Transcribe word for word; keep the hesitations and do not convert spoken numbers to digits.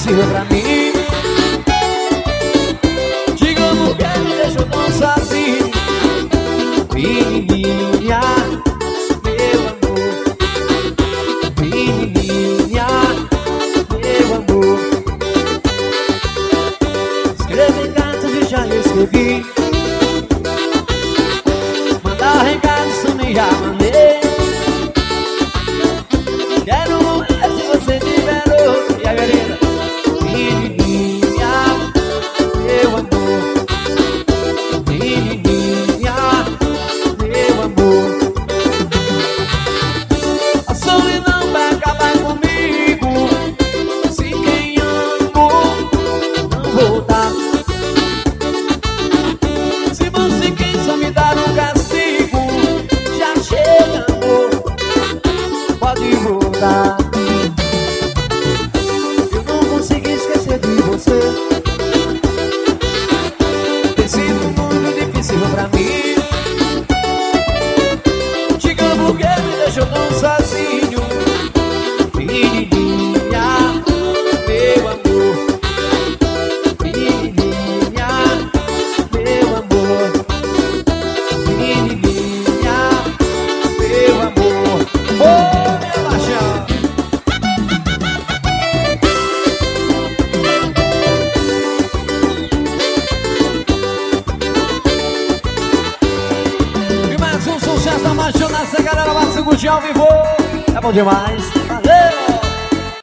difícil pra mim. Diga por que me deixou tão sozinho. Menininha, meu amor. Menininha, meu amor. Escrevi cartas e já escrevi. Mandar recados também já mandei. Quero morrer se você tiver outro. E aí, menina? Menininha, meu amor. Menininha, meu amor. A solidão vai acabar comigo se quem amo não voltar. Se você quem só me dar um castigo, já chega, amor, pode voltar. Eu não consegui esquecer de você. Tem sido muito difícil pra mim. Diga por que me deixou tão sozinho. Menininha, meu amor. Menininha, meu amor. Menininha, meu amor. Oh, minha paixão. E mais um sucesso apaixonado. Essa galera vai se curtir ao vivo. É bom demais.